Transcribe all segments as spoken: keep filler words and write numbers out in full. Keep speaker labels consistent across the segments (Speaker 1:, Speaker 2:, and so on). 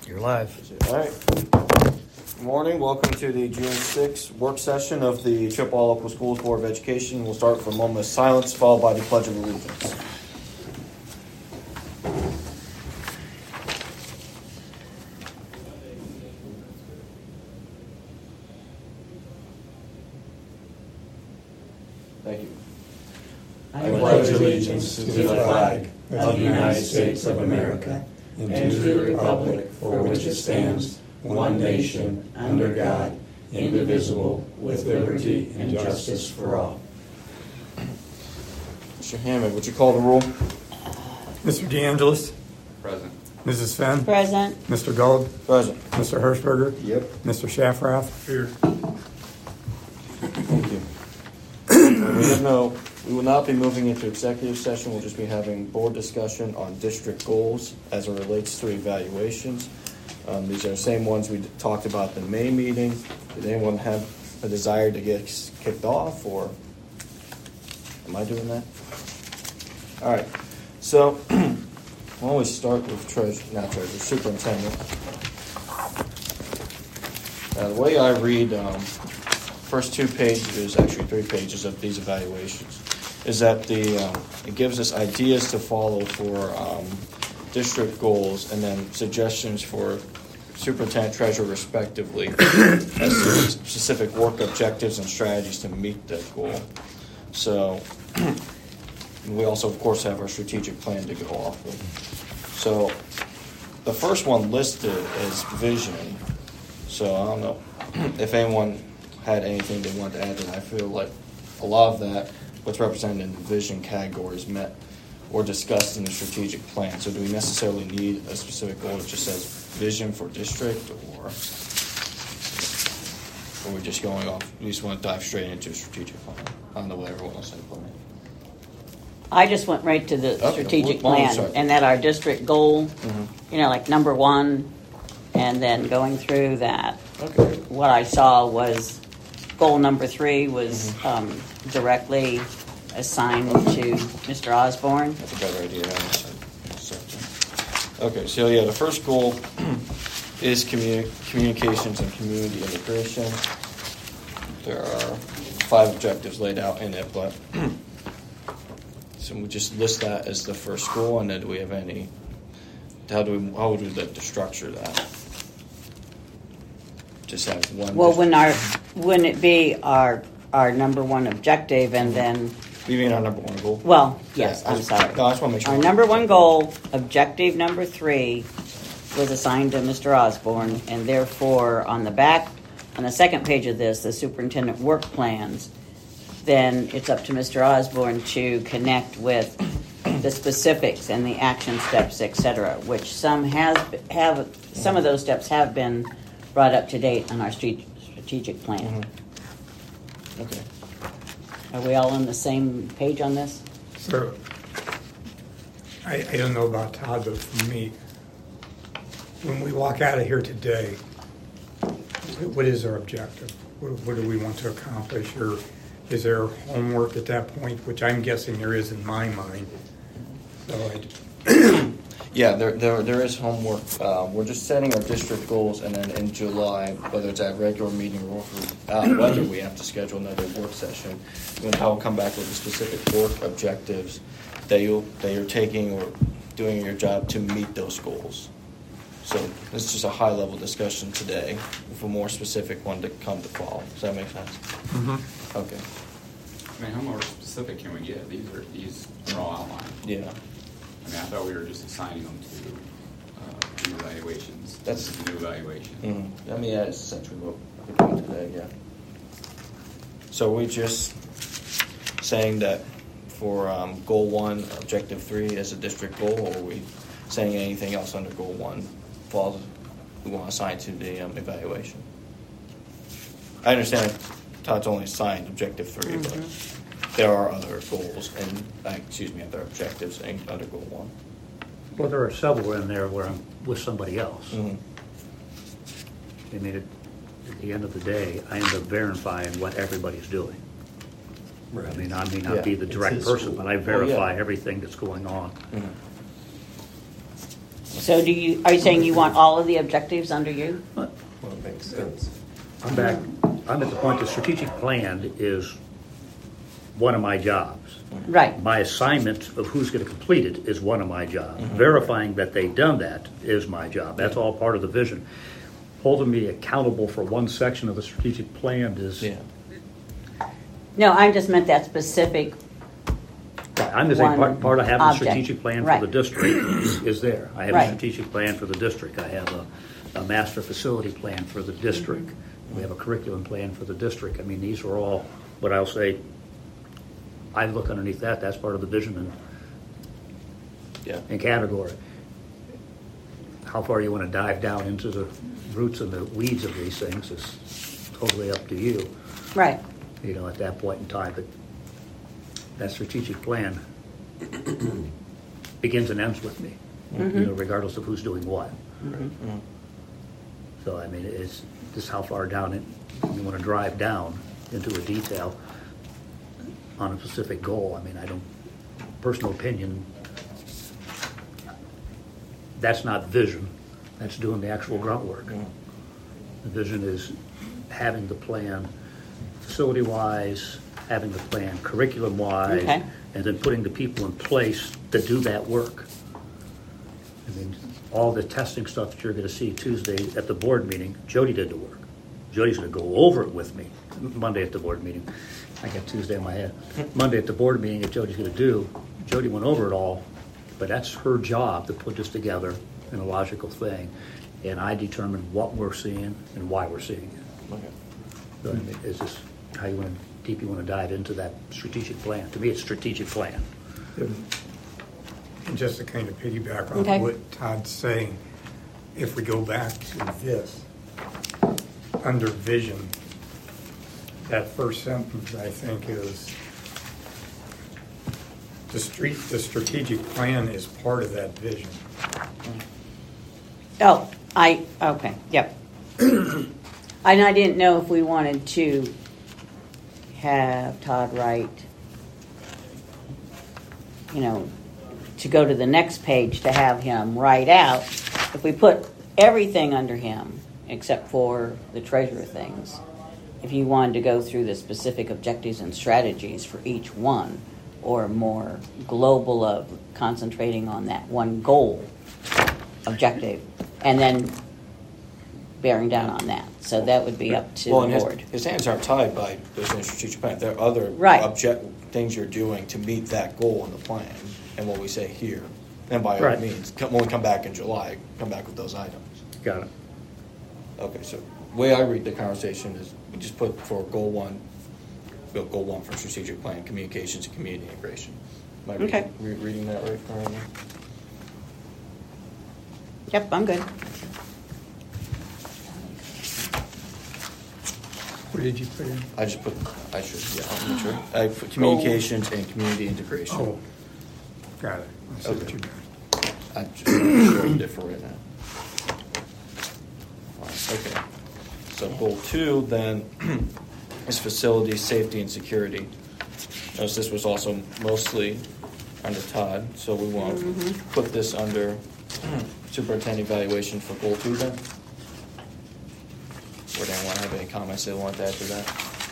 Speaker 1: You're live.
Speaker 2: All right. Good morning. Welcome to the June sixth work session of the Chippewa Local Schools Board of Education. We'll start with a moment of silence, followed by the Pledge of Allegiance. Thank you.
Speaker 3: I pledge allegiance to the flag of the United States of America and to the republic for which it stands, one nation, under God, indivisible, with liberty and justice for all.
Speaker 2: Mister Hammond, would you call the roll?
Speaker 4: Mister DeAngelis?
Speaker 5: Present.
Speaker 4: Missus Fenn?
Speaker 6: Present.
Speaker 4: Mister Gold?
Speaker 2: Present.
Speaker 4: Mister Hirschberger?
Speaker 2: Yep.
Speaker 4: Mister Schaffrath? Here.
Speaker 2: Thank you. We have no, we will not be moving into executive session. We'll just be having board discussion on district goals as it relates to evaluations. Um, these are the same ones we talked about in the May meeting. Did anyone have a desire to get kicked off, or am I doing that? All right. So we'll always start with treasure, not treasurer, superintendent. Uh, the way I read um, first two pages, actually three pages of these evaluations, is that the um, it gives us ideas to follow for um, district goals and then suggestions for superintendent, treasurer, respectively, as to specific work objectives and strategies to meet that goal. So we also, of course, have our strategic plan to go off of. So the first one listed is vision. So I don't know if anyone had anything they wanted to add to that. I feel like a lot of that, what's represented in the vision category, is met or discussed in the strategic plan. So do we necessarily need a specific goal that just says vision for district, or are we just going off, we just want to dive straight into a strategic plan? I don't know what everyone else had planned.
Speaker 6: I just went right to the
Speaker 2: Okay.
Speaker 6: strategic
Speaker 2: Well,
Speaker 6: plan,
Speaker 2: sorry.
Speaker 6: and that our district goal,
Speaker 2: Mm-hmm.
Speaker 6: you know, like number one, and then going through that,
Speaker 2: Okay.
Speaker 6: what I saw was goal number three was
Speaker 2: Mm-hmm.
Speaker 6: um, directly assigned to Mister Osborne.
Speaker 2: That's a better idea. I accept it. Okay, so yeah, the first goal is communi- communications and community integration. There are five objectives laid out in it, but so we just list that as the first goal, and then do we have any? How do we? How would we like to structure that? Just have one.
Speaker 6: Well,
Speaker 2: just-
Speaker 6: when our wouldn't it be our our number one objective, and then
Speaker 2: You mean our number one goal?
Speaker 6: well, yes,
Speaker 2: Yeah,
Speaker 6: I'm
Speaker 2: I-
Speaker 6: sorry.
Speaker 2: No, I just want to make sure.
Speaker 6: Our number one goal, objective number three, was assigned to Mister Osborne, and therefore on the back, on the second page of this, the superintendent work plans, then it's up to Mister Osborne to connect with the specifics and the action steps, et cetera, which some has have some of those steps have been brought up to date on our street strategic plan.
Speaker 2: Mm-hmm. Okay.
Speaker 6: Are we all on the same page on this?
Speaker 4: So, I, I don't know about Todd, but for me, when we walk out of here today, what is our objective? What, what do we want to accomplish? Or is there homework at that point, which I'm guessing there is in my mind? So I,
Speaker 2: Yeah, there, there, there is homework. Uh, we're just setting our district goals, and then in July, whether it's at regular meeting or uh, whether we have to schedule another work session, then I'll come back with the specific work objectives that you that you're taking or doing your job to meet those goals. So this is just a high level discussion today, with a more specific one to come to fall. Does that make sense?
Speaker 4: mm-hmm.
Speaker 2: Okay.
Speaker 5: I mean, how more specific can we get? These are these are all outlined.
Speaker 2: Yeah.
Speaker 5: I mean, I thought we were just assigning them to uh, new evaluations.
Speaker 2: That's-
Speaker 5: This is a new evaluation.
Speaker 2: Mm-hmm. I mean, yeah, it's essentially what we're doing today, yeah. So we just saying that for um, goal one, objective three is a district goal, or are we saying anything else under goal one falls, we want to assign to the um, evaluation? I understand Todd's only assigned objective three,
Speaker 6: Mm-hmm.
Speaker 2: but there are other goals and, uh, excuse me, other objectives in, under goal one.
Speaker 1: Well, there are several in there where I'm with somebody else.
Speaker 2: Mm-hmm.
Speaker 1: I mean, it, at the end of the day, I end up verifying what everybody's doing. I mean, I may not
Speaker 2: Yeah.
Speaker 1: be the
Speaker 3: It's
Speaker 1: direct
Speaker 3: his
Speaker 1: person,
Speaker 3: school.
Speaker 1: but I
Speaker 2: Well,
Speaker 1: verify
Speaker 2: yeah.
Speaker 1: everything that's going on.
Speaker 2: Mm-hmm.
Speaker 6: So do you, are you saying you want all of the objectives under you?
Speaker 3: Well, it makes sense.
Speaker 1: I'm back, I'm at the point, the strategic plan is one of my jobs.
Speaker 6: Right.
Speaker 1: My assignment of who's going to complete it is one of my jobs. Verifying that they've done that is my job. That's all part of the vision. Holding me accountable for one section of the strategic plan is,
Speaker 2: Yeah.
Speaker 6: No, I just meant that specific.
Speaker 1: I'm just saying,
Speaker 6: One
Speaker 1: part, part of having a
Speaker 6: object.
Speaker 1: strategic plan
Speaker 6: Right.
Speaker 1: for the district is, is there. I have
Speaker 6: Right.
Speaker 1: a strategic plan for the district. I have a, a master facility plan for the district.
Speaker 6: Mm-hmm.
Speaker 1: We have a curriculum plan for the district. I mean, these are all, what I'll say, I look underneath that, that's part of the vision and,
Speaker 2: Yeah.
Speaker 1: and category. How far you want to dive down into the roots and the weeds of these things is totally up to you,
Speaker 6: Right.
Speaker 1: you know, at that point in time. But that strategic plan begins and ends with me, you know, regardless of who's doing what. So, I mean, it's just how far down it, you want to drive down into a detail on a specific goal. I mean, I don't, personal opinion, that's not vision. That's doing the actual grunt work. The vision is having the plan facility-wise, having the plan curriculum-wise,
Speaker 6: Okay.
Speaker 1: and then putting the people in place to do that work. I mean, all the testing stuff that you're going to see Tuesday at the board meeting, Jody did the work. Jody's going to go over it with me Monday at the board meeting. I got Tuesday in my head. Monday at the board meeting, that Jody's going to do, Jody went over it all, but that's her job to put this together in a logical thing. And I determine what we're seeing and why we're seeing it.
Speaker 2: Okay.
Speaker 1: So, I mean, it's just how you want to, deep you want to dive into that strategic plan. To me, it's strategic plan.
Speaker 4: And just to kind of piggyback on
Speaker 6: Okay.
Speaker 4: what Todd's saying, if we go back to this, under vision, that first sentence, I think, is the street, the strategic plan is part of that vision.
Speaker 6: Oh, I, okay, yep. And I didn't know if we wanted to have Todd write, you know, to go to the next page to have him write out, if we put everything under him, except for the treasurer things, if you wanted to go through the specific objectives and strategies for each one, or more global of concentrating on that one goal objective, and then bearing down on that. So that would be up to
Speaker 2: Well,
Speaker 6: the
Speaker 2: and his,
Speaker 6: board.
Speaker 2: his hands aren't tied by business strategic plan. There are other
Speaker 6: Right.
Speaker 2: object things you're doing to meet that goal in the plan, and what we say here. And by all
Speaker 1: Right.
Speaker 2: means, come- when we come back in July, come back with those items.
Speaker 1: Got it.
Speaker 2: Okay, so the way I read the conversation is we just put for goal one, go- goal one for strategic plan, communications and community integration. Am I re-
Speaker 6: Okay.
Speaker 2: re- reading that right, Carmen?
Speaker 6: Yep, I'm good.
Speaker 4: What did you put in?
Speaker 2: I just put, I should, yeah, I'll make sure. I put communications and community integration.
Speaker 4: Oh, got it. I see what
Speaker 2: Okay.
Speaker 4: you did.
Speaker 2: I'm just showing it for right now. Okay. So goal two then is facilities, safety, and security. Notice this was also mostly under Todd, so we want to put this under superintendent evaluation for goal two then? Would anyone have any comments they want to add to that?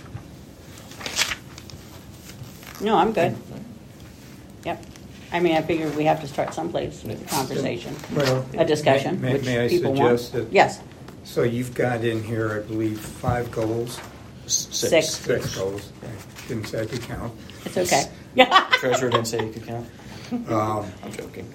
Speaker 6: No, I'm good. Yep. I mean, I figured we have to start someplace with the conversation,
Speaker 4: Well,
Speaker 6: a discussion,
Speaker 4: may- may-
Speaker 6: which
Speaker 4: may I
Speaker 6: people want.
Speaker 4: suggest that-
Speaker 6: Yes,
Speaker 4: So you've got in here, I believe, five goals,
Speaker 6: Six.
Speaker 4: six goals. I didn't say I could count.
Speaker 6: it's okay. Yeah.
Speaker 2: Treasurer didn't say you could count?
Speaker 4: Um,
Speaker 2: I'm joking.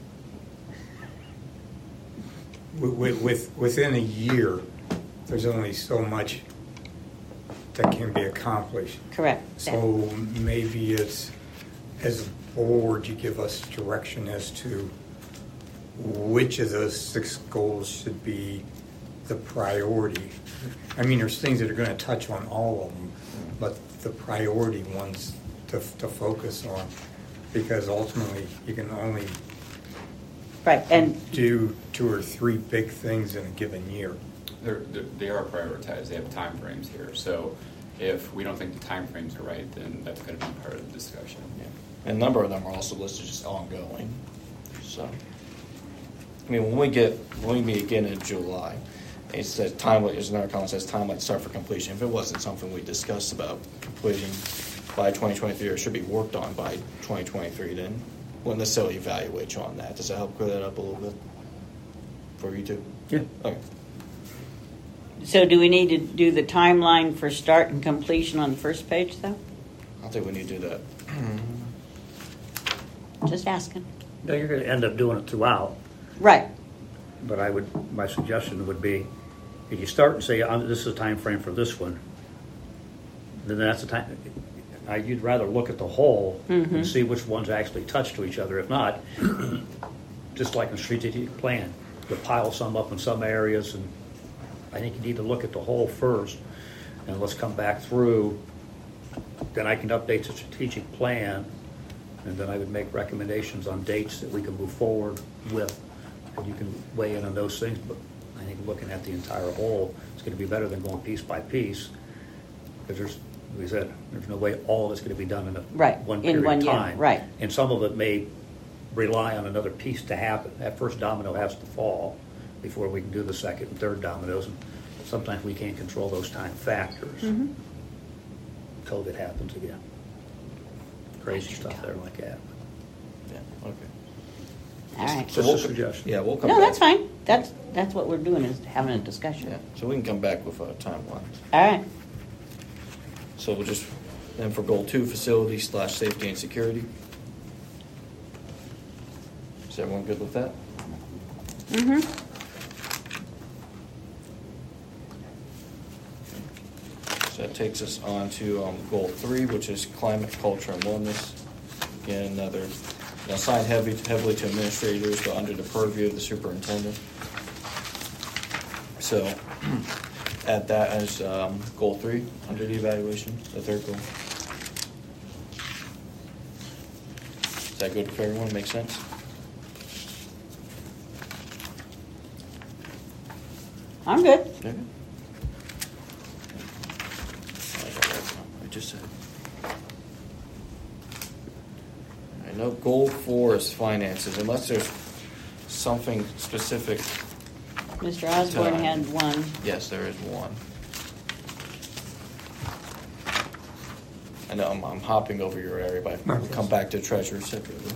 Speaker 4: with, with, within a year, there's only so much that can be accomplished.
Speaker 6: Correct.
Speaker 4: So maybe it's, as a board, you give us direction as to which of those six goals should be the priority. I mean, there's things that are going to touch on all of them, but the priority ones to, to focus on, because ultimately you can only
Speaker 6: Right, and
Speaker 4: do two or three big things in a given year.
Speaker 5: They're, they're- they are prioritized, they have timeframes here, so if we don't think the timeframes are right, then that's gonna be part of the discussion.
Speaker 2: Yeah. And a number of them are also listed just ongoing, so. I mean, when we get, when we meet again in July, it says timeline, there's another comment that says timeline to start for completion. If it wasn't something we discussed about completing by twenty twenty-three, or should be worked on by twenty twenty-three, then we'll necessarily evaluate you on that. Does that help clear that up a little bit for you two?
Speaker 1: Yeah.
Speaker 2: Okay.
Speaker 6: So do we need to do the timeline for start and completion on the first page, though?
Speaker 2: I don't think we need to do that.
Speaker 6: Just asking.
Speaker 1: No, you're gonna end up doing it throughout,
Speaker 6: Right.
Speaker 1: but I would, my suggestion would be, if you start and say, "Um, this is a time frame for this one, then that's the time, I- you'd rather look at the whole and see which ones actually touch to each other. If not, just like a strategic plan, you pile some up in some areas, and I think you need to look at the whole first, and let's come back through. Then I can update the strategic plan, and then I would make recommendations on dates that we can move forward with, and you can weigh in on those things. But I think looking at the entire whole is going to be better than going piece by piece, because there's, like we said, there's no way all of it's going to be done in a
Speaker 6: Right,
Speaker 1: one
Speaker 6: in
Speaker 1: period
Speaker 6: one
Speaker 1: of
Speaker 6: year,
Speaker 1: time.
Speaker 6: right.
Speaker 1: And some of it may rely on another piece to happen. That first domino has to fall before we can do the second and third dominoes. And sometimes we can't control those time factors.
Speaker 6: Mm-hmm.
Speaker 1: COVID happens again. Crazy stuff there like that.
Speaker 2: Yeah, okay.
Speaker 6: All right.
Speaker 1: Just
Speaker 2: we'll-
Speaker 1: a suggestion.
Speaker 2: Yeah, we'll come
Speaker 6: No,
Speaker 2: back.
Speaker 6: that's fine. That's, that's what we're doing, is having a discussion.
Speaker 2: Yeah, so we can come back with a timeline.
Speaker 6: All right.
Speaker 2: So we'll just, then for goal two, facility slash safety and security. Is everyone good with that?
Speaker 6: Mm-hmm.
Speaker 2: So that takes us on to um, goal three, which is climate, culture, and wellness. Again, another, you know, assigned heavily, heavily to administrators, but under the purview of the superintendent. So add that as um, goal three under the evaluation, the third goal. Is that good for everyone? Make sense?
Speaker 6: I'm good.
Speaker 2: Okay. I just said. I know goal four is finances, unless there's something specific.
Speaker 6: Mister Osborne
Speaker 2: Time.
Speaker 6: had one.
Speaker 2: Yes, there is one. I know I'm, I'm hopping over your area, but we'll come back to treasurer separately.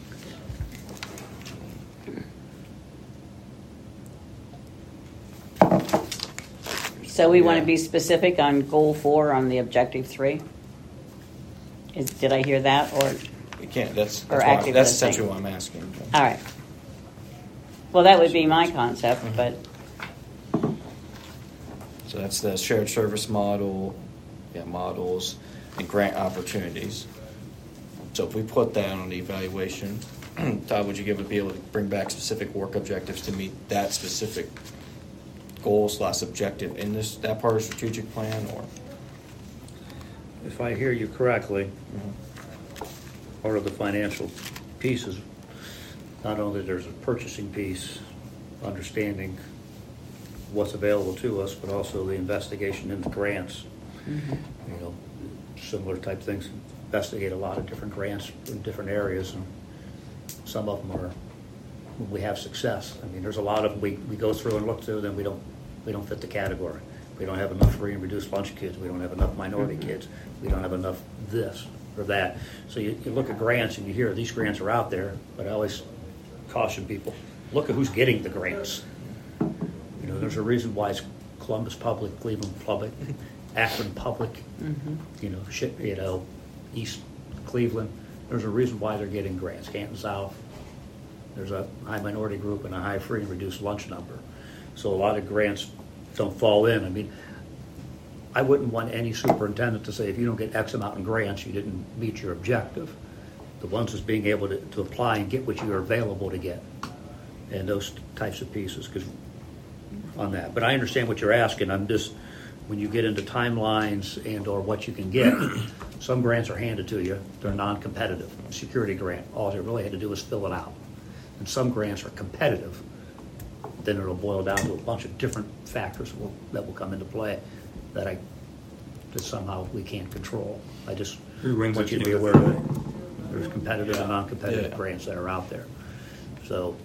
Speaker 6: So we want
Speaker 2: Yeah.
Speaker 6: to be specific on goal four on the objective three? Is, did I hear that, or?
Speaker 2: We can't, that's,
Speaker 6: Or
Speaker 2: that's, what I'm-
Speaker 6: active
Speaker 2: that's
Speaker 6: listening.
Speaker 2: essentially what I'm asking.
Speaker 6: All right. Well, that would be my concept, but,
Speaker 2: So that's the shared service model, yeah, models, and grant opportunities. So if we put that on the evaluation, Todd, would you give, be able to bring back specific work objectives to meet that specific goal slash objective in this, that part of the strategic plan, or?
Speaker 1: If I hear you correctly,
Speaker 2: Mm-hmm.
Speaker 1: part of the financial pieces, not only there's a purchasing piece, understanding what's available to us, but also the investigation into grants.
Speaker 6: mm-hmm.
Speaker 1: You know, similar type things. Investigate a lot of different grants in different areas, and some of them are, we have success. I mean, there's a lot of them we, we go through and look through, then we don't we don't fit the category. We don't have enough free and reduced lunch kids. We don't have enough minority
Speaker 6: Mm-hmm.
Speaker 1: kids. We don't have enough this or that. So you, you look at grants and you hear these grants are out there, but I always caution people, look at who's getting the grants. You know, there's a reason why it's Columbus Public, Cleveland Public, Akron Public,
Speaker 6: Mm-hmm.
Speaker 1: you know, shit, you know, East Cleveland. There's a reason why they're getting grants. Canton South, there's a high minority group and a high free and reduced lunch number. So a lot of grants don't fall in. I mean, I wouldn't want any superintendent to say, if you don't get X amount in grants, you didn't meet your objective. The ones is being able to, to apply and get what you are available to get, and those types of pieces, because on that. But I understand what you're asking. I'm just, when you get into timelines and or what you can get, some grants are handed to you. They're non-competitive. Security grant, all you really had to do was fill it out. And some grants are competitive. Then it'll boil down to a bunch of different factors will, that will come into play that I, that somehow we can't control. I just
Speaker 4: Who wins
Speaker 1: want
Speaker 4: at
Speaker 1: you to
Speaker 4: the
Speaker 1: be
Speaker 4: end
Speaker 1: aware
Speaker 4: of the
Speaker 1: of it. There's competitive and non-competitive
Speaker 2: Yeah.
Speaker 1: grants that are out there. So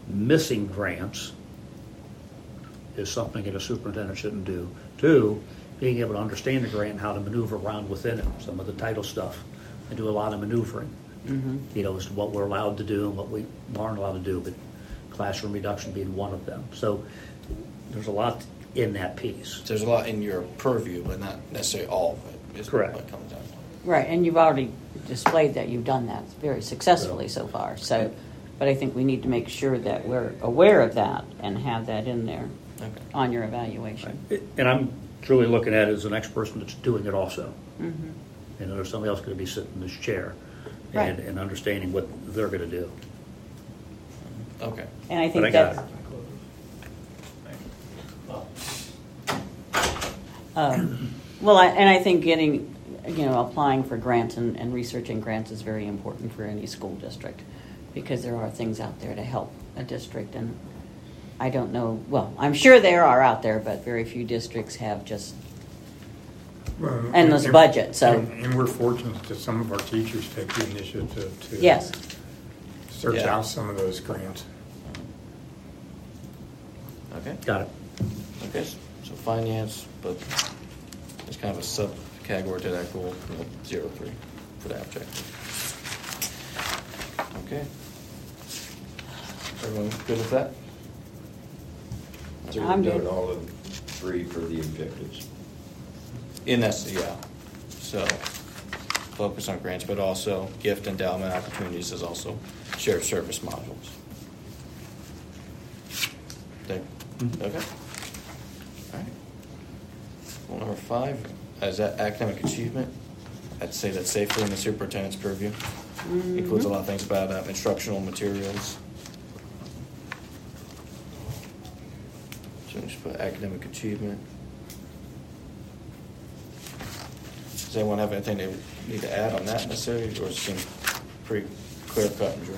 Speaker 1: missing grants is something that a superintendent shouldn't do. Two, being able to understand the grant and how to maneuver around within it, some of the title stuff, and do a lot of maneuvering.
Speaker 6: Mm-hmm.
Speaker 1: You know, as to what we're allowed to do and what we aren't allowed to do, but classroom reduction being one of them. So there's a lot in that piece.
Speaker 2: There's a lot in your purview, but not necessarily all of it. Is
Speaker 1: Correct.
Speaker 2: What it comes down to.
Speaker 6: Right, and you've already displayed that you've done that very successfully so far. So, but I think we need to make sure that we're aware of that and have that in there
Speaker 2: Okay.
Speaker 6: on your evaluation.
Speaker 1: And I'm truly looking at it as the next person that's doing it also.
Speaker 6: Mm-hmm.
Speaker 1: And there's somebody else going to be sitting in this chair
Speaker 6: Right.
Speaker 1: and, and understanding what they're going to do.
Speaker 2: Okay.
Speaker 6: And I
Speaker 1: But
Speaker 6: think
Speaker 1: I got
Speaker 6: that.
Speaker 1: it.
Speaker 6: Um, well, I, and I think getting, you know, applying for grants and, and researching grants is very important for any school district, because there are things out there to help a district. And I don't know, well, I'm sure there are out there, but very few districts have just
Speaker 4: Well,
Speaker 6: endless
Speaker 4: and-
Speaker 6: budget. So
Speaker 4: And, and we're fortunate that some of our teachers take the initiative to
Speaker 6: yes,
Speaker 4: search
Speaker 2: Yeah.
Speaker 4: out some of those grants.
Speaker 2: Okay.
Speaker 1: Got it.
Speaker 2: Okay. So finance, but it's kind of a subcategory to that goal, you know, zero three for that objective. Okay. Everyone good with that?
Speaker 3: So
Speaker 6: I'm
Speaker 3: we've done
Speaker 6: good.
Speaker 3: all of three for the objectives.
Speaker 2: In that, yeah. So focus on grants, but also gift endowment opportunities is also shared service modules. Think- Okay. All right. Well, number five, is that academic achievement? I'd say that's safely in the superintendent's purview.
Speaker 6: Mm-hmm.
Speaker 2: Includes a lot of things about uh, instructional materials. So just put academic achievement. Does anyone have anything they need to add on that necessarily, or does it seem pretty clear cut and dry?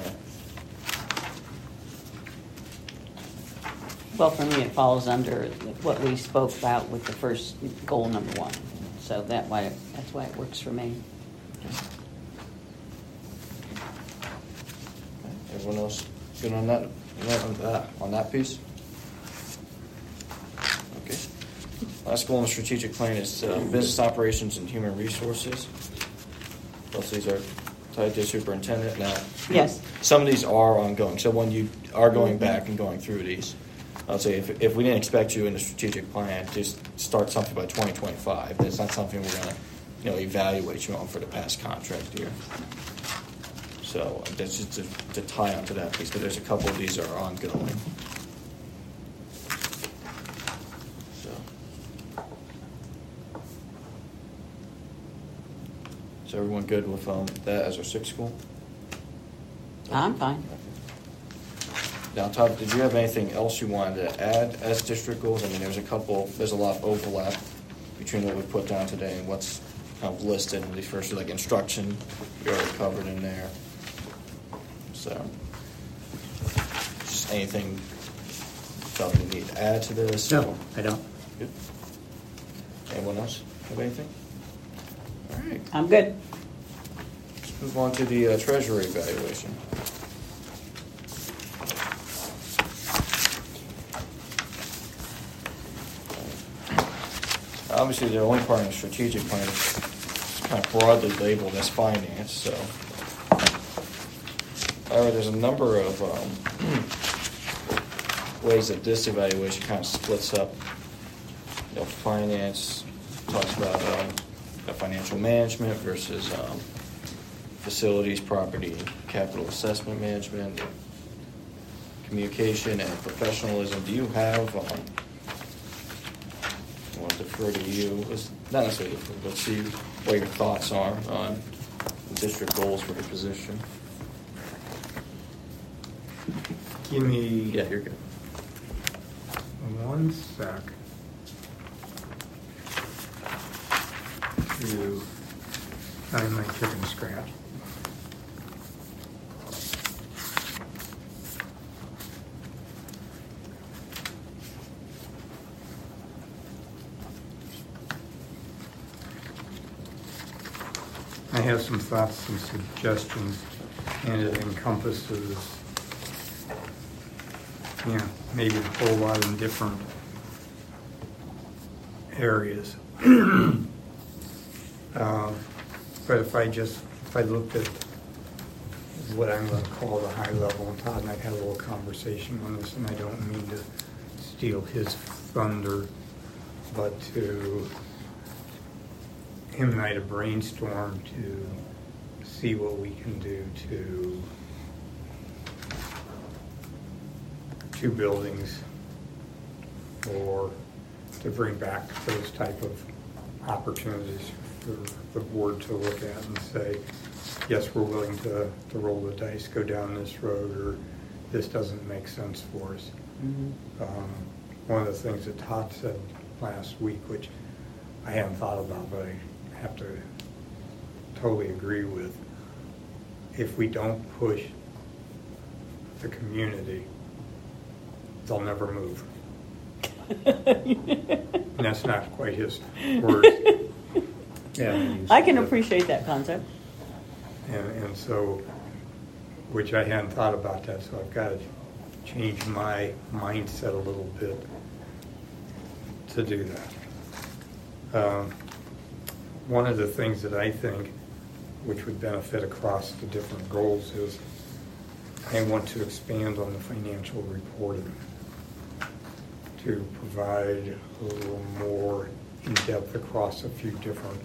Speaker 6: well, for me, it falls under what we spoke about with the first goal, number one. So that why that's why it works for me.
Speaker 2: Everyone else good on that, on that, on that piece? Okay. Last goal in the strategic plan is uh, business operations and human resources. Both these are tied to superintendent. Now,
Speaker 6: Yes.
Speaker 2: some of these are ongoing. So when you are going back and going through these, I'll say if, if we didn't expect you in the strategic plan to s- start something by twenty twenty-five, that's not something we're going to, you know, evaluate you on for the past contract year. So uh, that's just to, to tie onto that piece, but there's a couple of these that are ongoing. So. Is everyone good with um, that as our sixth goal?
Speaker 6: I'm fine.
Speaker 2: Now, Todd, did you have anything else you wanted to add as district goals? I mean, there's a couple, there's a lot of overlap between what we put down today and what's kind of listed in these first, like instruction, we already covered in there. So, just anything you felt you need to add to this?
Speaker 1: No, I don't.
Speaker 2: Good. Anyone else have anything? All right,
Speaker 6: I'm good.
Speaker 2: let's move on to the uh, treasury evaluation. Obviously, the only part in the strategic plan is kind of broadly labeled as finance, so. However, there's a number of um, ways that this evaluation kind of splits up. You know, finance talks about um, the financial management versus um, facilities, property, capital assessment management, communication, and professionalism. Do you have? Um, I want to defer to you. It's not necessarily defer, but see what your thoughts are on the district goals for the position.
Speaker 4: Give me
Speaker 2: Yeah, you're good.
Speaker 4: one sec to find my chicken scratch. I have some thoughts and suggestions, and it encompasses you know, maybe a whole lot in different areas. uh, but if I just, if I looked at what I'm going to call the high level, and Todd and I had a little conversation on this, and I don't mean to steal his thunder, but to him and I to brainstorm to see what we can do to two buildings, or to bring back those type of opportunities for the board to look at and say, yes, we're willing to, to roll the dice, go down this road, or this doesn't make sense for us. Mm-hmm. Um, one of the things that Todd said last week, which I hadn't thought about, but I have to totally agree with, if we don't push the community, they'll never move. And that's not quite his words.
Speaker 1: Yeah,
Speaker 6: I can appreciate that concept.
Speaker 4: And, and so, which I hadn't thought about that, so I've got to change my mindset a little bit to do that. Um, one of the things that I think which would benefit across the different goals is I want to expand on the financial reporting to provide a little more in-depth across a few different.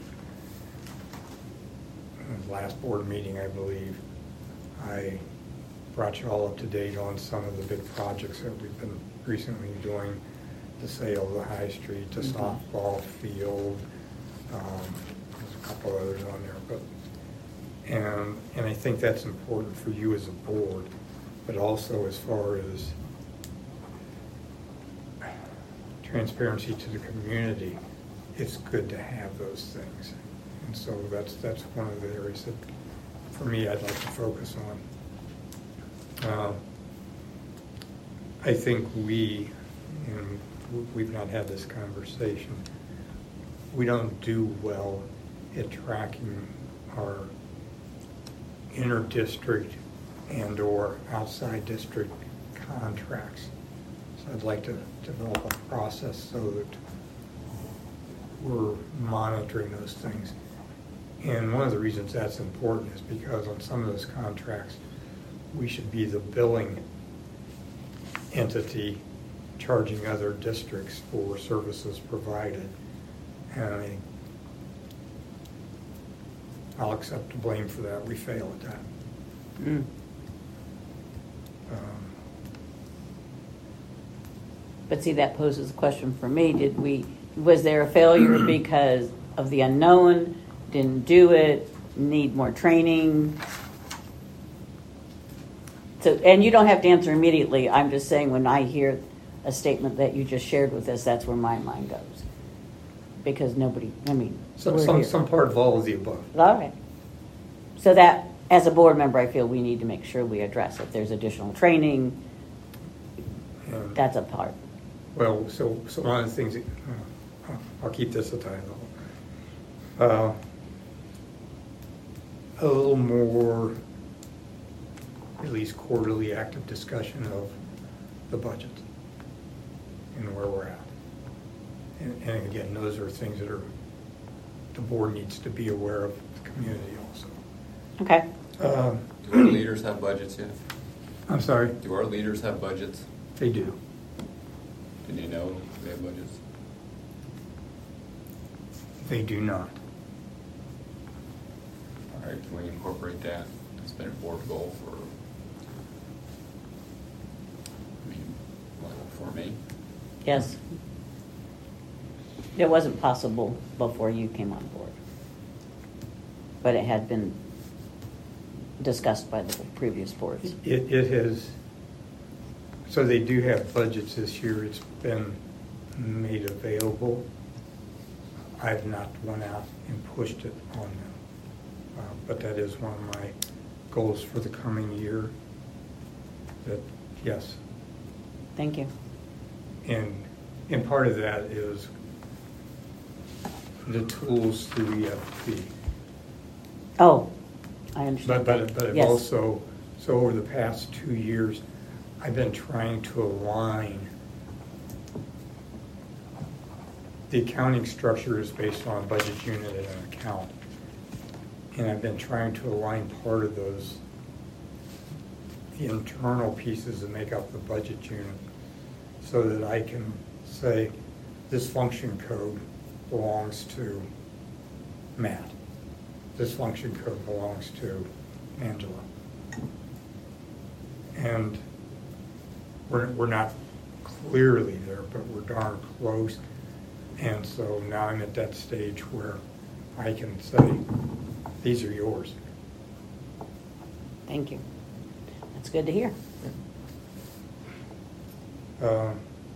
Speaker 4: Last board meeting, I believe, I brought you all up to date on some of the big projects that we've been recently doing, the sale of the High Street, the mm-hmm. softball field, um, there's a couple others on there, but and and I think that's important for you as a board, but also as far as transparency to the community, it's good to have those things. And so that's that's one of the areas that, for me, I'd like to focus on. Uh, I think we, and we've not had this conversation, we don't do well at tracking our inter-district and or outside district contracts. So I'd like to develop a process so that we're monitoring those things. And one of the reasons that's important is because on some of those contracts, we should be the billing entity charging other districts for services provided. And I think I'll accept the blame for that. We fail at that. Mm. Um,
Speaker 6: but see, that poses a question for me. Did we, was there a failure because of the unknown? Didn't do it, need more training? So, and you don't have to answer immediately. I'm just saying when I hear a statement that you just shared with us, that's where my mind goes. Because nobody, I mean,
Speaker 4: so, some, some part of all of the above.
Speaker 6: All right. So that, as a board member, I feel we need to make sure we address if there's additional training.
Speaker 4: Um,
Speaker 6: that's a part.
Speaker 4: Well, so, so one of the things, that, uh, I'll keep this at a high level. Uh, a little more, at least quarterly active discussion of the budget and where we're at. And, and again, those are things that are, the board needs to be aware of, the community also.
Speaker 6: Okay.
Speaker 4: Um,
Speaker 5: Do our leaders have budgets yet?
Speaker 4: I'm sorry?
Speaker 5: Do our leaders have budgets?
Speaker 4: They do.
Speaker 5: Did you know they have budgets?
Speaker 4: They do not.
Speaker 5: All right, can we incorporate that? It's been a board goal for, I mean, well, for me.
Speaker 6: Yes. It wasn't possible before you came on board. But it had been discussed by the previous boards.
Speaker 4: It, it has, so they do have budgets this year. It's been made available. I've not went out and pushed it on them. Uh, but that is one of my goals for the coming year. That, yes.
Speaker 6: Thank you.
Speaker 4: And, and part of that is the tools through E F P.
Speaker 6: Oh, I understand.
Speaker 4: But, but, but I've
Speaker 6: yes.
Speaker 4: also, so over the past two years, I've been trying to align. The accounting structure is based on a budget unit and an account. And I've been trying to align part of those, the internal pieces that make up the budget unit, so that I can say, this function code belongs to Matt. This function code belongs to Angela. And we're, we're not clearly there, but we're darn close. And so now I'm at that stage where I can say, these are yours.
Speaker 6: Thank you. That's good to hear.
Speaker 4: Uh,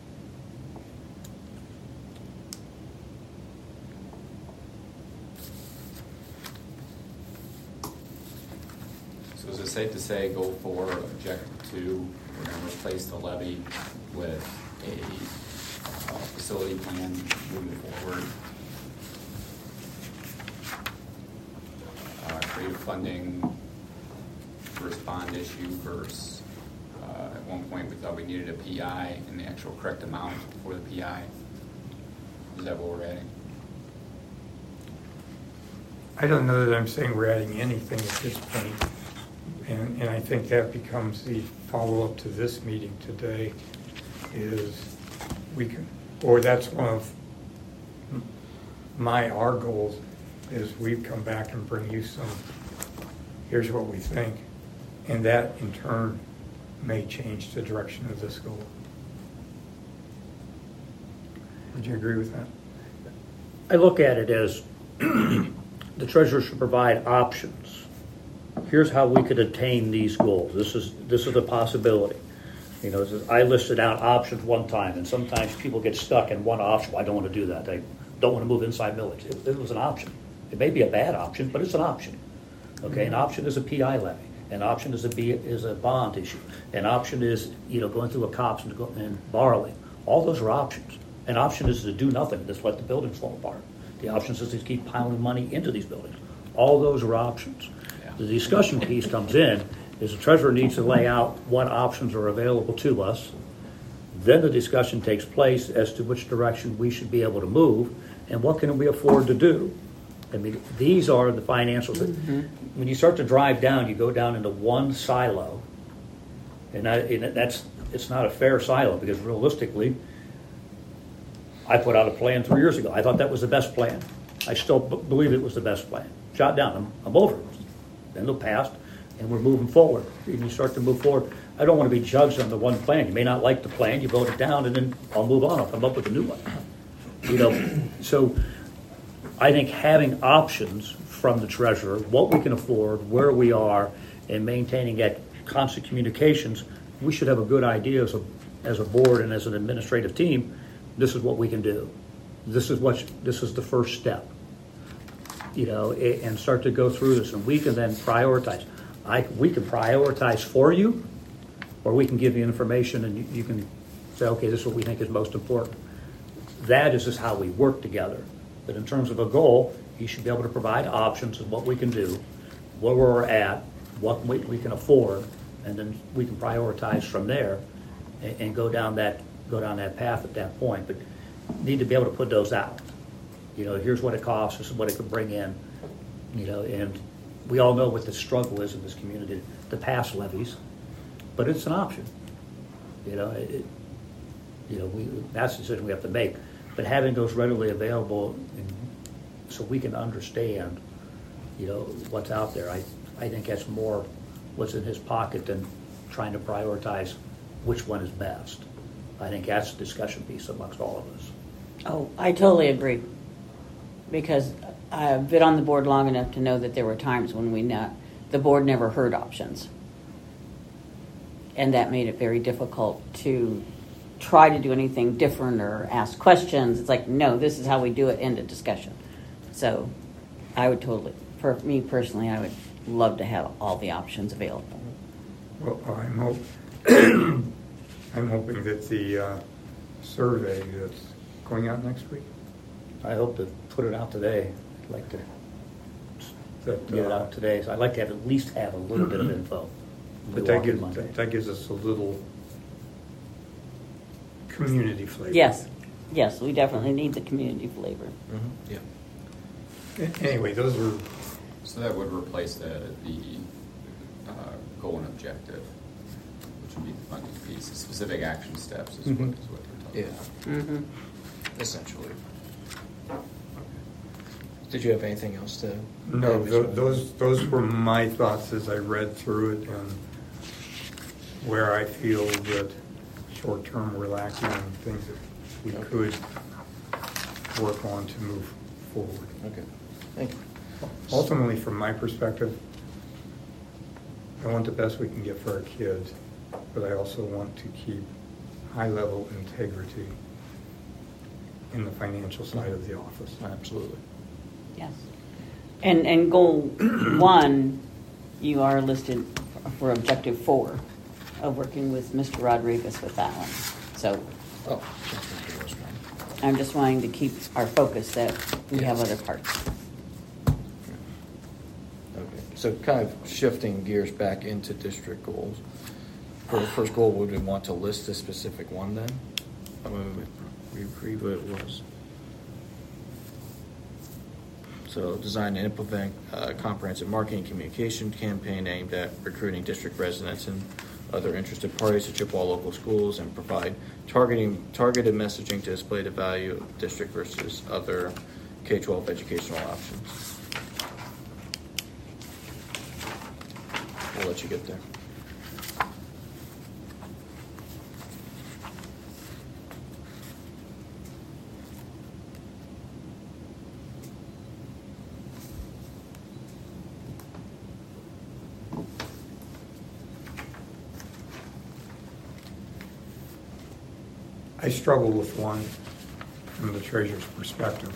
Speaker 5: So is it safe to say, go for objective two, we're going to replace the levy with a uh, facility plan moving forward? Uh, creative funding versus bond issue versus, uh, at one point we thought we needed a P I and the actual correct amount for the P I. Is that what we're adding?
Speaker 4: I don't know that I'm saying we're adding anything at this point. And, and I think that becomes the follow-up to this meeting today, is we can, or that's one of my, our goals, is we come back and bring you some, here's what we think. And that in turn may change the direction of this goal. Would you agree with that?
Speaker 1: I look at it as the treasurer should provide options. Here's how we could attain these goals. This is this is a possibility. You know, I listed out options one time, and sometimes people get stuck in one option. Well, I don't want to do that. They don't want to move inside millage. It, it was an option. It may be a bad option, but it's an option. Okay, an option is a P I levy. An option is a B, is a bond issue. An option is, you know, going through a COPS and, go, and borrowing. All those are options. An option is to do nothing, just let the buildings fall apart. The option is to keep piling money into these buildings. All those are options. Yeah. The discussion piece comes in is the treasurer needs to lay out what options are available to us. Then the discussion takes place as to which direction we should be able to move and what can we afford to do. I mean, these are the financials. Mm-hmm. When you start to drive down, you go down into one silo, and, I, and that's it's not a fair silo, because realistically, I put out a plan three years ago. I thought that was the best plan. I still b- believe it was the best plan. Shot down. I'm, I'm over it. Then it'll pass, and we're moving forward. And you start to move forward. I don't want to be judged on the one plan. You may not like the plan. You vote it down, and then I'll move on. I'll come up with a new one. You know, so I think having options from the treasurer, what we can afford, where we are, and maintaining that constant communications, we should have a good idea as a, as a board and as an administrative team. This is what we can do. This is what this is the first step. You know, and start to go through this, and we can then prioritize. I we can prioritize for you, or we can give you information, and you, you can say, okay, this is what we think is most important. That is just how we work together. But in terms of a goal, you should be able to provide options of what we can do, where we're at, what we, we can afford, and then we can prioritize from there, and, and go down that go down that path at that point. But need to be able to put those out. You know, here's what it costs. This is what it could bring in. You know, and we all know what the struggle is in this community to pass levies, but it's an option. You know, it, you know, we that's the decision we have to make. But having those readily available, and so we can understand, you know, what's out there. I I think that's more what's in his pocket than trying to prioritize which one is best. I think that's the discussion piece amongst all of us.
Speaker 6: Oh, I totally agree. Because I've been on the board long enough to know that there were times when we not, the board never heard options. And that made it very difficult to try to do anything different or ask questions. It's like, no, this is how we do it, end of discussion. So I would totally, for me personally, I would love to have all the options available.
Speaker 4: Well, I'm hope I'm hoping that the uh, survey that's going out next week,
Speaker 1: I hope to put it out today. I'd like to
Speaker 4: that,
Speaker 1: get it
Speaker 4: uh,
Speaker 1: out today. So I'd like to have at least have a little bit of info.
Speaker 4: but that gives, that, that gives us a little community flavor.
Speaker 6: Yes, yes, we definitely need the community flavor.
Speaker 2: Mm-hmm. Yeah.
Speaker 4: A- Anyway, those are,
Speaker 5: So that would replace the, the uh, goal and objective, which would be the funding piece. The specific action steps is what,
Speaker 4: Mhm.
Speaker 5: is what they're
Speaker 2: Yeah.
Speaker 5: talking about.
Speaker 6: Mm-hmm.
Speaker 2: Essentially. Did you have anything else to?
Speaker 4: no,
Speaker 2: add,
Speaker 4: tho-
Speaker 2: Mister
Speaker 4: those, those were my thoughts as I read through it and where I feel that short-term we're lacking on things that we could work on to move forward.
Speaker 2: Okay. Thank you.
Speaker 4: Ultimately, from my perspective, I want the best we can get for our kids, but I also want to keep high-level integrity in the financial side of the office.
Speaker 2: Absolutely.
Speaker 6: Yes. And, and goal one, you are listed for objective four of working with Mister Rodriguez with that one. So
Speaker 2: Oh. that's Mister Westbourne.
Speaker 6: I'm just wanting to keep our focus that we have
Speaker 2: Yes.
Speaker 6: other parts.
Speaker 2: Okay, so kind of shifting gears back into district goals. For the first goal, would we want to list a specific one then? I mean, we agree what it was. So design and implement a comprehensive marketing communication campaign aimed at recruiting district residents and other interested parties to Chippewa local schools and provide targeting targeted messaging to display the value of district versus other K twelve educational options. We'll let you get there.
Speaker 4: I struggle with one from the treasurer's perspective.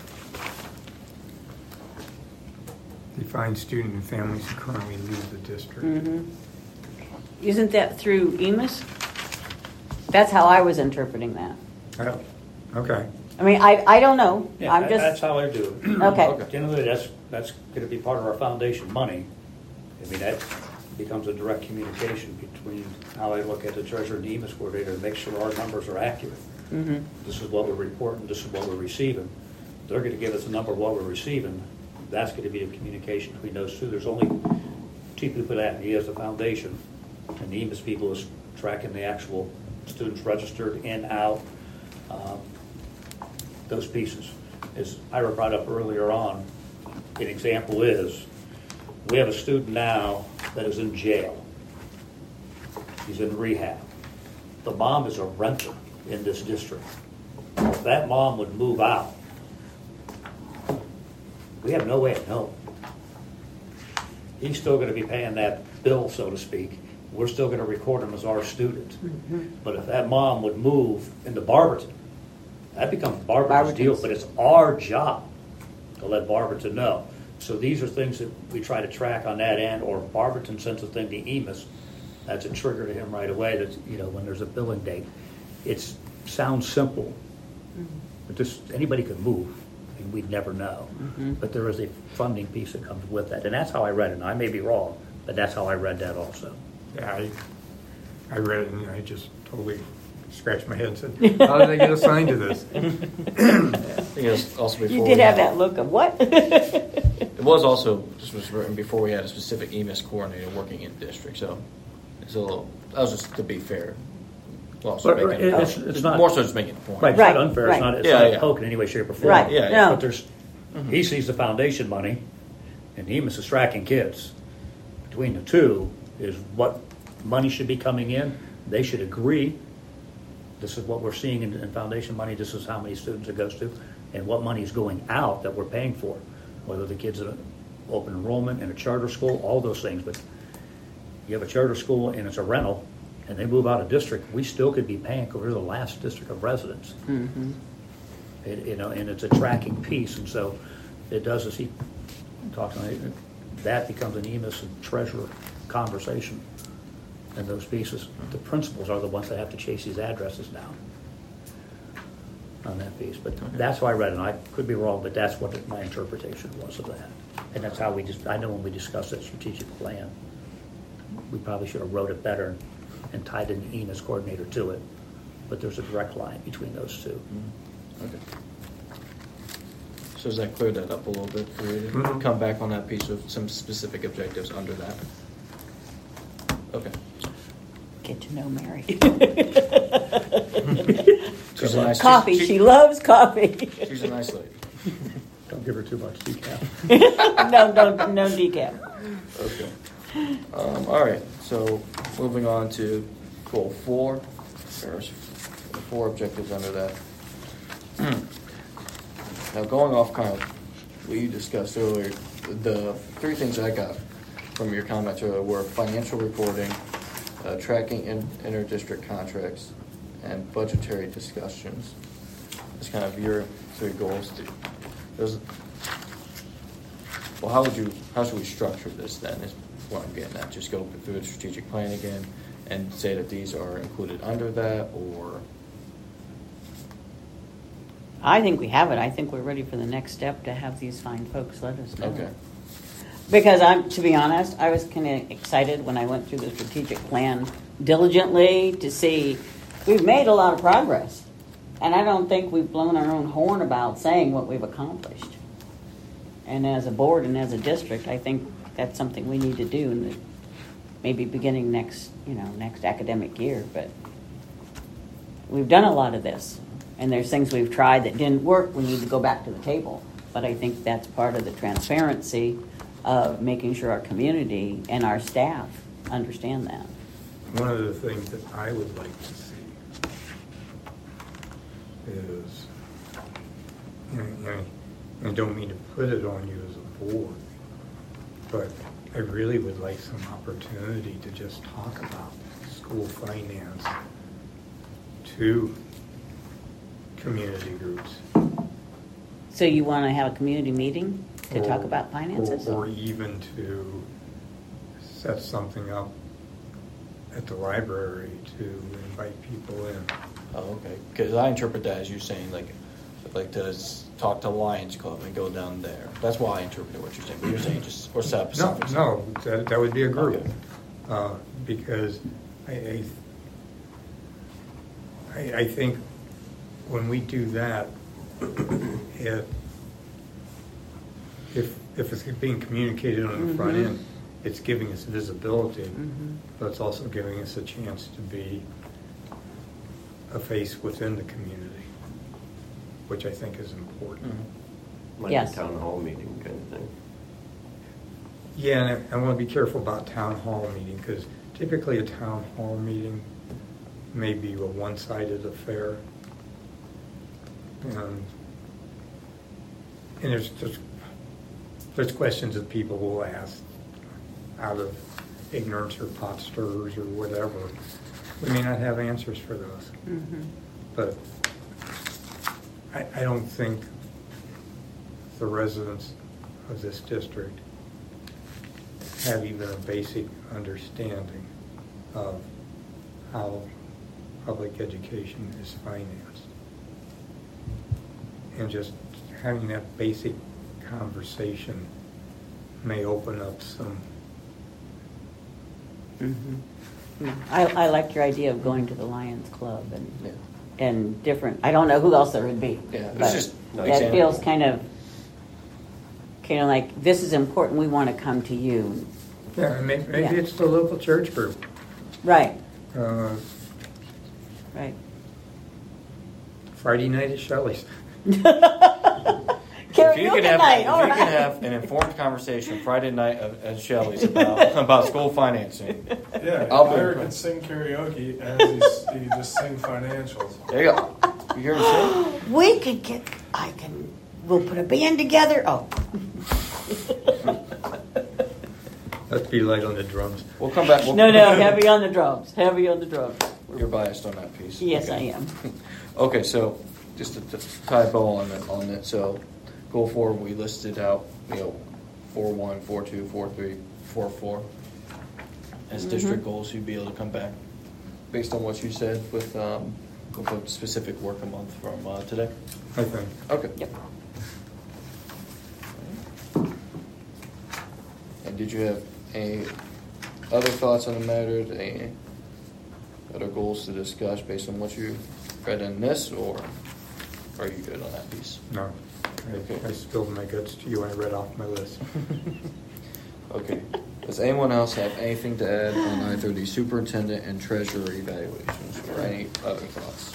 Speaker 4: Define student and families who currently leave the district.
Speaker 6: Mhm. Isn't that through E M I S? That's how I was interpreting that.
Speaker 4: Oh, okay.
Speaker 6: I mean, I, I don't know.
Speaker 1: Yeah,
Speaker 6: I'm
Speaker 1: that- that's
Speaker 6: just,
Speaker 1: how I do it.
Speaker 6: okay.
Speaker 1: Generally, that's, that's gonna be part of our foundation money. I mean, that becomes a direct communication between how I look at the treasurer and the E M I S coordinator to make sure our numbers are accurate.
Speaker 6: Mhm.
Speaker 1: This is what we're reporting, this is what we're receiving. They're gonna give us a number of what we're receiving. That's gonna be a communication between those two. There's only two people that, me as the foundation, and the E M I S people is tracking the actual students registered in, out, um, those pieces. As Ira brought up earlier on, an example is, we have a student now that is in jail. He's in rehab. The mom is a renter in this district. If that mom would move out, we have no way of knowing. He's still gonna be paying that bill, so to speak. We're still gonna record him as our student. But if that mom would move into Barberton, that becomes Barberton's deal,
Speaker 6: Barberton's.
Speaker 1: but it's our job to let Barberton know. So these are things that we try to track on that end, or Barberton sends a thing to E M I S. That's a trigger to him right away, that, you know, when there's a billing date. It sounds simple, but this, anybody could move, and we'd never know. But there is a funding piece that comes with that, and that's how I read it. And I may be wrong, but that's how I read that also.
Speaker 4: Yeah, I, I read it and I just totally scratched my head and said, how did I get assigned to this?
Speaker 2: I think it was also before
Speaker 6: You
Speaker 2: we
Speaker 6: did have
Speaker 2: had-
Speaker 6: that look of what?
Speaker 2: It was also, this was written before we had a specific E M I S coordinator working in district, so it's a little, that was just to be fair. Well, also
Speaker 1: But,
Speaker 2: making,
Speaker 1: right, it's- it's not-
Speaker 2: more so just making a point.
Speaker 1: Right, it's
Speaker 6: Right,
Speaker 1: not unfair,
Speaker 6: right.
Speaker 1: it's not, it's
Speaker 2: Yeah,
Speaker 1: not
Speaker 2: yeah.
Speaker 1: a poke in any way, shape, or form.
Speaker 6: Right,
Speaker 2: Yeah, yeah.
Speaker 6: no.
Speaker 1: But there's, he sees the foundation money, and E M I S is tracking kids. Between the two is what money should be coming in. They should agree, this is what we're seeing in, in foundation money, this is how many students it goes to, and what money is going out that we're paying for. Whether the kids are open enrollment in a charter school, all those things. But you have a charter school and it's a rental, and they move out of district, we still could be paying because we're the last district of residence.
Speaker 6: Mhm.
Speaker 1: It, you know, and it's a tracking piece, and so it does, as he talks on it, that becomes an E M I S and treasurer conversation, and those pieces. The principals are the ones that have to chase these addresses down on that piece, but that's why I read it, and I could be wrong, but that's what my interpretation was of that. And that's how we just, I know when we discussed that strategic plan, we probably should have wrote it better and tied an E M I S coordinator to it, but there's a direct line between those two.
Speaker 2: Okay. So does that clear that up a little bit for you to
Speaker 4: Mhm.
Speaker 2: come back on that piece with some specific objectives under that? Okay.
Speaker 6: Get to know Mary.
Speaker 2: She's a nice
Speaker 6: Coffee.
Speaker 2: she-
Speaker 6: She loves coffee.
Speaker 2: She's a nice lady.
Speaker 1: Don't give her too much decaf.
Speaker 6: no, no, no decaf.
Speaker 2: Okay. Um, all right. So moving on to goal four. There's four objectives under that. Now, going off kind of what you discussed earlier, the three things I got from your comments earlier were financial reporting, uh, tracking in, inter-district contracts, and budgetary discussions. It's kind of your three goals. Those, well, how would you? How should we structure this then? Is what I'm getting at. Just go through the strategic plan again and say that these are included under that, or
Speaker 6: I think we have it. I think we're ready for the next step to have these fine folks let us know.
Speaker 2: okay.
Speaker 6: Because I'm, to be honest, I was kind of excited when I went through the strategic plan diligently to see we've made a lot of progress. And I don't think we've blown our own horn about saying what we've accomplished. And as a board and as a district, I think that's something we need to do in the maybe beginning next, you know, next academic year. But we've done a lot of this. And there's things we've tried that didn't work. We need to go back to the table. But I think that's part of the transparency of making sure our community and our staff understand that.
Speaker 4: One of the things that I would like to see is, and I, I don't mean to put it on you as a board, but I really would like some opportunity to just talk about school finance to community groups.
Speaker 6: So you want to have a community meeting to
Speaker 4: Or-
Speaker 6: talk about finances?
Speaker 4: Or, or even to set something up at the library to invite people in.
Speaker 2: Oh, okay. Because I interpret that as you saying like, like to s- talk to Lions Club and go down there. That's why I interpreted what you're saying. But you're saying just or set up
Speaker 4: No,
Speaker 2: something.
Speaker 4: no, that, that would be a group.
Speaker 2: Okay.
Speaker 4: Uh, because I, I, I I think when we do that, it, if, if it's being communicated on the front
Speaker 6: Mhm.
Speaker 4: end, it's giving us visibility,
Speaker 6: Mhm.
Speaker 4: but it's also giving us a chance to be a face within the community, which I think is important.
Speaker 2: Mhm.
Speaker 3: Like
Speaker 6: Yes.
Speaker 3: a town hall meeting kind of thing.
Speaker 4: Yeah, and I, I want to be careful about town hall meeting, because typically a town hall meeting may be a one-sided affair. And, and there's just, there's questions that people will ask out of ignorance or pot stirrers or whatever. We may not have answers for those.
Speaker 6: Mhm.
Speaker 4: But I, I don't think the residents of this district have even a basic understanding of how public education is financed. And just having that basic conversation may open up some.
Speaker 6: Mhm. Yeah. I, I liked your idea of going to the Lions Club and
Speaker 2: Yeah.
Speaker 6: and different. I don't know who else there would be.
Speaker 2: Yeah, it's
Speaker 6: but
Speaker 2: just an
Speaker 6: that
Speaker 2: example.
Speaker 6: feels kind of kind of like this is important. We want to come to you.
Speaker 4: Yeah, maybe, maybe
Speaker 6: Yeah.
Speaker 4: it's the local church group.
Speaker 6: Right.
Speaker 4: Uh,
Speaker 6: Right.
Speaker 4: Friday night at Shelley's.
Speaker 2: If you
Speaker 6: Karaoke
Speaker 2: can have,
Speaker 6: night.
Speaker 2: if
Speaker 6: All
Speaker 2: you
Speaker 6: right.
Speaker 2: can have an informed conversation Friday night at at Shelley's about about school financing.
Speaker 7: Yeah,
Speaker 2: I'll be
Speaker 7: Tyler
Speaker 2: impressed.
Speaker 7: can sing karaoke as he's, he just sing financials.
Speaker 2: There you go. You hear him sing?
Speaker 6: We could get. I can. We'll put a band together. Oh.
Speaker 4: Let's be light on the drums.
Speaker 2: We'll come back. We'll,
Speaker 6: No, no. Heavy on the drums. Heavy on the drums.
Speaker 2: You're biased on that piece.
Speaker 6: Yes,
Speaker 2: Okay.
Speaker 6: I am.
Speaker 2: Okay, so just to, to tie a bow on that, on that. So goal four, we listed out, you know, four one, four two, four three, four four as
Speaker 6: Mm-hmm.
Speaker 2: district goals. You'd be able to come back based on what you said with um, with a specific work a month from uh, today.
Speaker 4: I think.
Speaker 2: Okay.
Speaker 6: Yep.
Speaker 2: And did you have any other thoughts on the matter? Any other goals to discuss based on what you read in this, or are you good on that piece?
Speaker 4: No.
Speaker 2: Okay.
Speaker 4: I, I spilled my guts to you when I read off my list.
Speaker 2: Okay. Does anyone else have anything to add on either the superintendent and treasurer evaluations, or any other thoughts?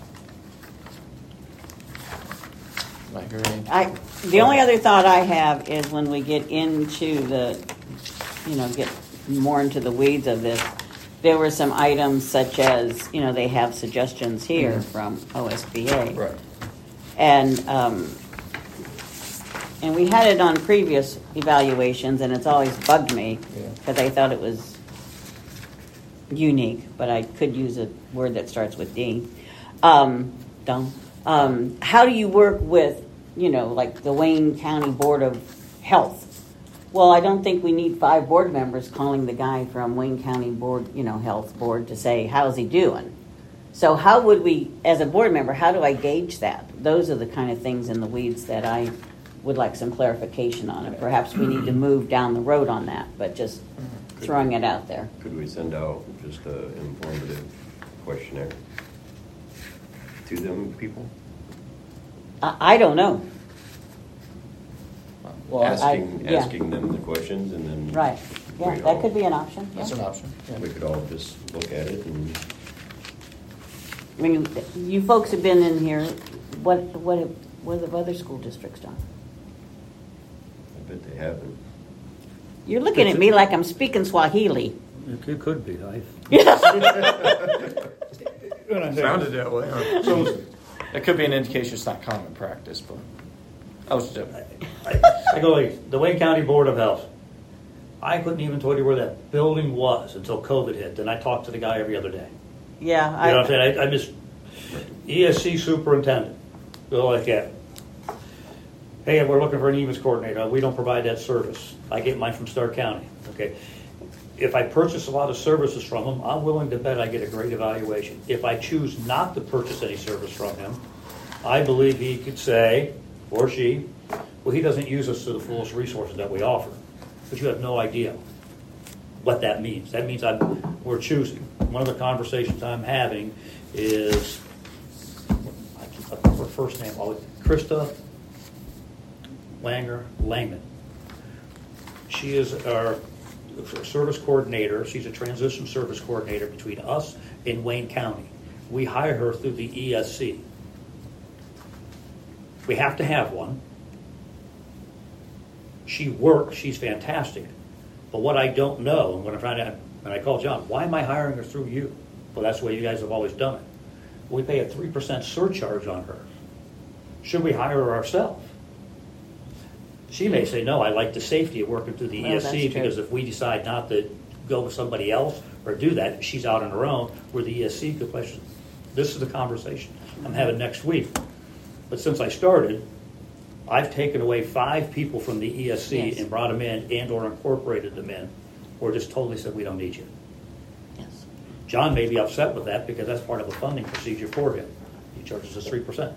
Speaker 2: Not hearing.
Speaker 6: I, the only other thought I have is when we get into the, you know, get more into the weeds of this, there were some items such as, you know, they have suggestions here
Speaker 2: Mhm.
Speaker 6: from O S B A.
Speaker 2: Right.
Speaker 6: And, um, and we had it on previous evaluations, and it's always bugged me
Speaker 2: Yeah.
Speaker 6: because I thought it was unique, but I could use a word that starts with D. Um, dumb. Um, how do you work with, you know, like the Wayne County Board of Health? Well, I don't think we need five board members calling the guy from Wayne County Board, you know, Health Board to say, how's he doing? So how would we, as a board member, how do I gauge that? Those are the kind of things in the weeds that I would like some clarification on. And perhaps we need to move down the road on that, but just throwing it out there.
Speaker 8: Could we send out just an informative questionnaire to them people?
Speaker 6: I, I don't know.
Speaker 2: Well,
Speaker 6: I-
Speaker 8: Asking,
Speaker 6: yeah.
Speaker 8: asking them the questions and then.
Speaker 6: Right. Yeah,
Speaker 8: we
Speaker 6: that
Speaker 8: all-
Speaker 6: could be an option.
Speaker 2: that's
Speaker 6: Yeah.
Speaker 2: an option. Yeah.
Speaker 8: We could all just look at it and
Speaker 6: I mean, you folks have been in here. What what have what have other school districts done?
Speaker 8: I bet they haven't.
Speaker 6: You're looking at me like I'm speaking Swahili.
Speaker 1: It could- could be. I,
Speaker 4: Sounded that way. Huh?
Speaker 2: So it could be an indication it's not common practice, but I was just.
Speaker 1: I, I go like, the Wayne County Board of Health. I couldn't even tell you where that building was until COVID hit. Then I talked to the guy every other day.
Speaker 6: Yeah,
Speaker 1: You
Speaker 6: I,
Speaker 1: know what I'm saying? I, I just, E S C superintendent, go like that. Hey, we're looking for an E M S coordinator. We don't provide that service. I get mine from Stark County, okay? If I purchase a lot of services from him, I'm willing to bet I get a great evaluation. If I choose not to purchase any service from him, I believe he could say, or she, well, he doesn't use us to the fullest resources that we offer. But you have no idea what that means. That means I'm, we're choosing. One of the conversations I'm having is, I keep up her first name, always, Krista Langer Langman. She is our service coordinator. She's a transition service coordinator between us and Wayne County. We hire her through the E S C. We have to have one. She works, she's fantastic. But what I don't know, and when I find out, when I call John, why am I hiring her through you? Well, that's the way you guys have always done it. We pay a three percent surcharge on her. Should we hire her ourselves? She may say, no, I like the safety of working through the
Speaker 6: Well,
Speaker 1: E S C
Speaker 6: that's true.
Speaker 1: because if we decide not to go with somebody else or do that, she's out on her own, where the E S C could question. This is the conversation I'm having next week. But since I started, I've taken away five people from the E S C
Speaker 6: Yes.
Speaker 1: and brought them in and or incorporated them in, or just totally said, we don't need you.
Speaker 6: yes.
Speaker 1: John may be upset with that because that's part of a funding procedure for him. He charges us three percent.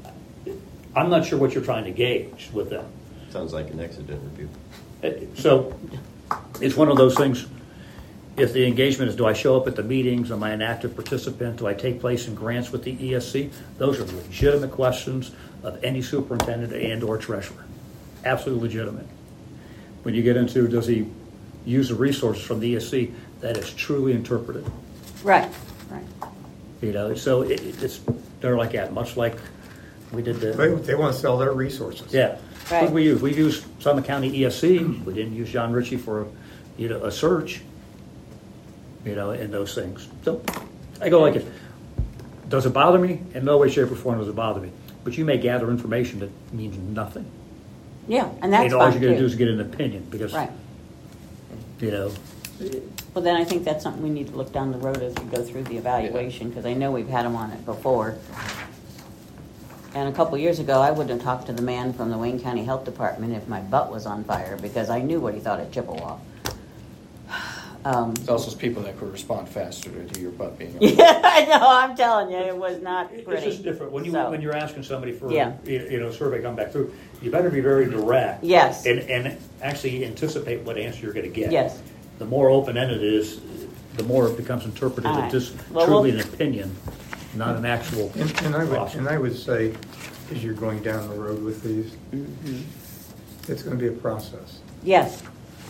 Speaker 1: I'm not sure what you're trying to gauge with them.
Speaker 8: Sounds like an exit interview.
Speaker 1: Uh, So it's one of those things. If the engagement is, do I show up at the meetings? Am I an active participant? Do I take place in grants with the E S C? Those are legitimate questions of any superintendent and or treasurer. Absolutely legitimate. When you get into, does he use the resources from the E S C? That is truly interpreted.
Speaker 6: Right, right.
Speaker 1: You know, so it, it's, they're like that, much like we did
Speaker 4: They,
Speaker 1: the,
Speaker 4: they want to sell their resources.
Speaker 1: yeah.
Speaker 6: Right.
Speaker 1: What did we use? We used Summit County E S C. We didn't use John Ritchie for, you know, a search, you know, and those things. So I go like it. Does it bother me? In no way, shape, or form does it bother me. But you may gather information that means nothing.
Speaker 6: Yeah, and that's
Speaker 1: and all
Speaker 6: fine
Speaker 1: you're going to do
Speaker 6: too.
Speaker 1: is get an opinion because,
Speaker 6: Right.
Speaker 1: you know,
Speaker 6: Well, then I think that's something we need to look down the road as we go through the evaluation, because I know we've had them on it before. And a couple years ago, I wouldn't have talked to the man from the Wayne County Health Department if my butt was on fire, because I knew what he thought of Chippewa. Um,
Speaker 2: There's also people that could respond faster to your butt being.
Speaker 6: yeah, I know. I'm telling you, it was not
Speaker 1: it's
Speaker 6: pretty.
Speaker 1: just different. When, you,
Speaker 6: So,
Speaker 1: when you're asking somebody for,
Speaker 6: Yeah.
Speaker 1: you you know, survey come back through, you better be very direct.
Speaker 6: Yes.
Speaker 1: And, and actually anticipate what answer you're going to get.
Speaker 6: Yes.
Speaker 1: The more open-ended it is, the more it becomes interpreted
Speaker 6: All
Speaker 1: as
Speaker 6: right.
Speaker 1: just
Speaker 6: Well,
Speaker 1: truly
Speaker 6: we'll-
Speaker 1: an opinion. not an actual
Speaker 4: And, and I would,
Speaker 1: cost.
Speaker 4: and I would say, as you're going down the road with these,
Speaker 6: Mhm.
Speaker 4: it's gonna be a process.
Speaker 6: Yes.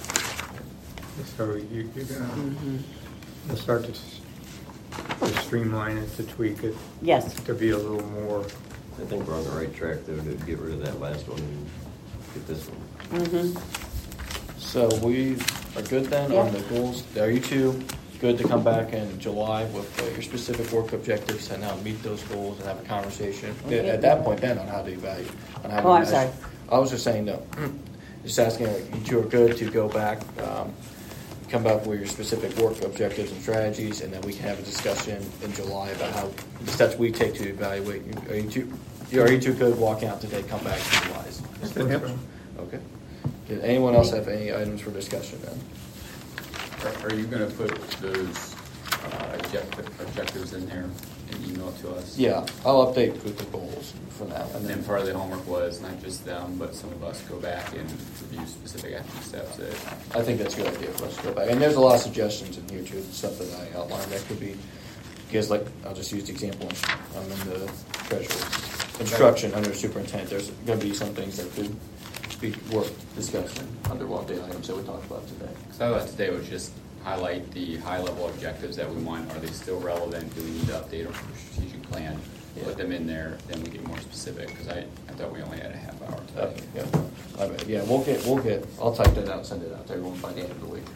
Speaker 4: So you, you're gonna,
Speaker 6: Mhm.
Speaker 4: you'll start to, s- to streamline it, to tweak it,
Speaker 6: Yes.
Speaker 4: to be a little more,
Speaker 8: I think we're on the right track though to get rid of that last one and get this one.
Speaker 6: Mhm.
Speaker 2: So we are good then on the goals. Are you two good to come back in July with uh, your specific work objectives and now meet those goals and have a conversation
Speaker 6: Okay.
Speaker 2: at that point then on how to evaluate? On how to
Speaker 6: Oh, I'm
Speaker 2: measure?
Speaker 6: sorry.
Speaker 2: I was just saying no. Just asking, like, you two are good to go back, um, come back with your specific work objectives and strategies, and then we can have a discussion in July about how the steps we take to evaluate. Are you two? Are you two good walking out today? Come back in July.
Speaker 4: I think so.
Speaker 2: Okay. Did anyone else have any items for discussion then?
Speaker 5: Are- Are you gonna put those uh, objective- objectives in there and email it to us?
Speaker 2: Yeah, I'll update with the goals for now.
Speaker 5: And then part of the homework was not just them, but some of us go back and review specific action steps that,
Speaker 2: I think that's a good idea for us to go back. And there's a lot of suggestions in here too, stuff that I outlined that could be, because like, I'll just use the example, I'm in the treasurer's instruction under superintendent, there's gonna be some things that could be worth discussing under one day items that we talked about today.
Speaker 5: so I thought today was just highlight the high-level objectives that we want. Are they still relevant? Do we need to update our strategic plan?
Speaker 2: Yeah.
Speaker 5: Put them in there, then we get more specific, because I, I thought we only had a half hour
Speaker 2: Uh,
Speaker 5: today.
Speaker 2: yeah, I bet. Yeah, we'll get, we'll get, I'll type that out and send it out to everyone by the end of the week.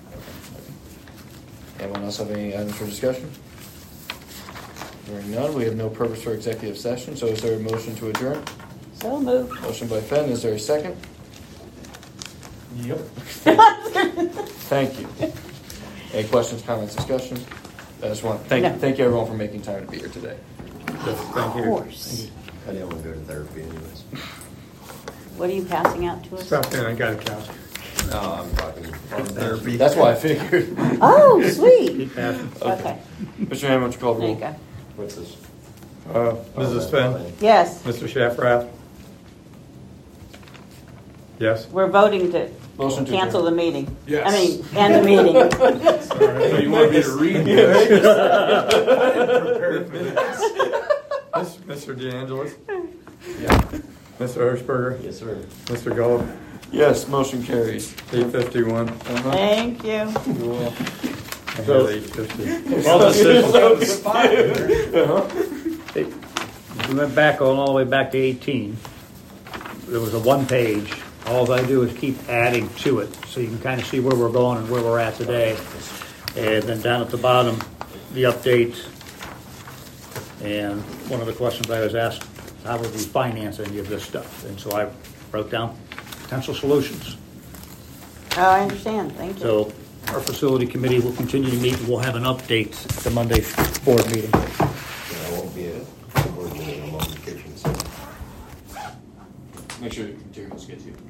Speaker 2: Anyone else have any items for discussion? Hearing none, we have no purpose for executive session, so is there a motion to adjourn?
Speaker 6: So moved.
Speaker 2: Motion by Fenn, is there a second?
Speaker 7: Yep.
Speaker 2: Thank you. Any questions, comments, discussion? I just want, thank you,
Speaker 6: No.
Speaker 2: thank you everyone for making time to be here today.
Speaker 4: Thank
Speaker 6: Of
Speaker 4: you.
Speaker 6: course.
Speaker 8: I didn't want to go to therapy anyways.
Speaker 6: What are you passing out to us?
Speaker 4: Stop in, I got a couch.
Speaker 8: No, I'm talking about therapy.
Speaker 2: That's why I figured.
Speaker 6: Oh, sweet.
Speaker 1: Keep passing.
Speaker 6: Okay.
Speaker 2: Mister Hammond, would you call the
Speaker 6: There you
Speaker 2: roll?
Speaker 6: go.
Speaker 8: What's this?
Speaker 4: Uh, Missus Fenn,
Speaker 6: Yes,
Speaker 4: Mister Shaffrath? Yes?
Speaker 6: we're voting to
Speaker 2: Motion to
Speaker 6: cancel
Speaker 2: adjourn.
Speaker 6: the meeting.
Speaker 7: Yes.
Speaker 6: I mean, end the meeting.
Speaker 7: So you want me to read this? I didn't prepare for this.
Speaker 4: Miss- Mister DeAngelis?
Speaker 2: Yeah.
Speaker 4: Mister Hirschberger?
Speaker 8: Yes, sir.
Speaker 4: Mister Gullip?
Speaker 2: Yes, motion carries.
Speaker 4: Eight fifty-one.
Speaker 2: Uh-huh.
Speaker 6: Thank you.
Speaker 2: You will.
Speaker 4: I had
Speaker 1: So-
Speaker 4: eight fifty.
Speaker 1: All decisions,
Speaker 2: Uh-huh.
Speaker 1: we went back on all the way back to eighteen. There was a one page. All I do is keep adding to it, so you can kind of see where we're going and where we're at today. And then down at the bottom, the updates. And one of the questions I was asked, how would we finance any of this stuff? And so I wrote down potential solutions.
Speaker 6: Oh, I understand. Thank you.
Speaker 1: So our facility committee will continue to meet, and we'll have an update at the Monday board meeting.
Speaker 8: Yeah, I won't be a board meeting, I'm on vacation, so.
Speaker 2: Make sure the materials get to you.